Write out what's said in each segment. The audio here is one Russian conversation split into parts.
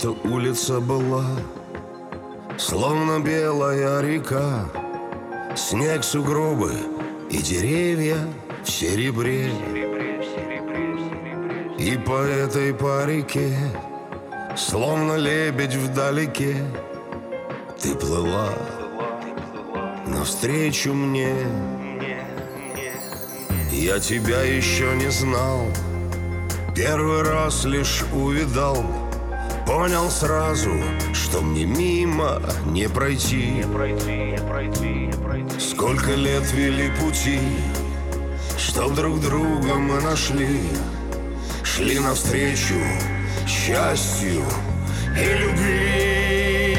Эта улица была словно белая река, снег, сугробы и деревья в серебре. И по этой по реке, словно лебедь вдалеке, ты плыла навстречу мне. Я тебя еще не знал, первый раз лишь увидал, понял сразу, что мне мимо не пройти. Сколько лет вели пути, чтоб друг друга мы нашли, шли навстречу счастью и любви.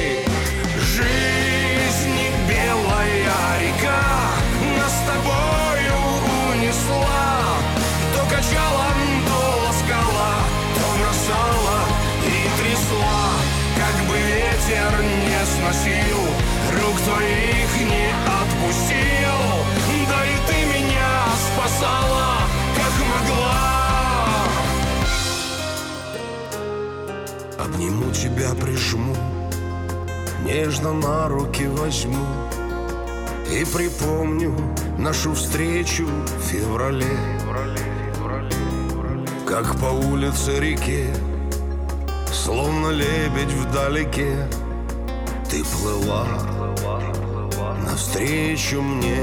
Жизнь белая река нас с тобою унесла, то качала, то ласкала, то бросала и трясла. Как бы ветер не сносил, рук твоих не отпустил, да и ты меня спасала, как могла. Обниму тебя, прижму, нежно на руки возьму и припомню нашу встречу в феврале. Как по улице реке, словно лебедь вдалеке, ты плыла навстречу мне.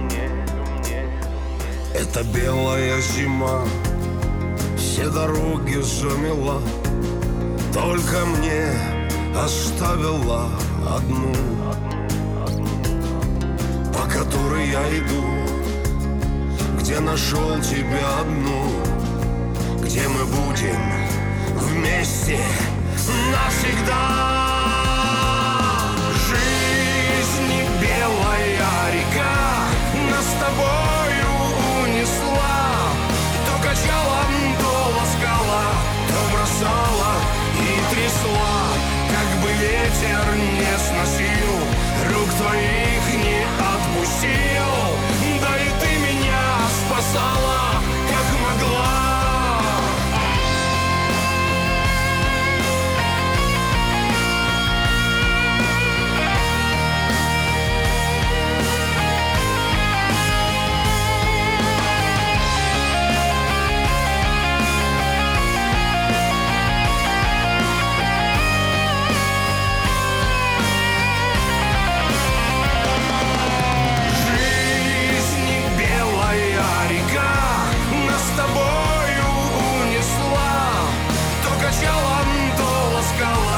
Эта белая зима все дороги замела, только мне оставила одну, по которой я иду, где нашел тебя одну, где мы будем вместе навсегда. Жизнь белая река нас с тобою унесла, то качала, то ласкала, то бросала и трясла. Как бы ветер не сносил, рук твоих не отпустил, да и ты меня спасала, как могла.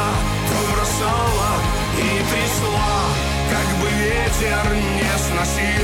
Ветер не сносил,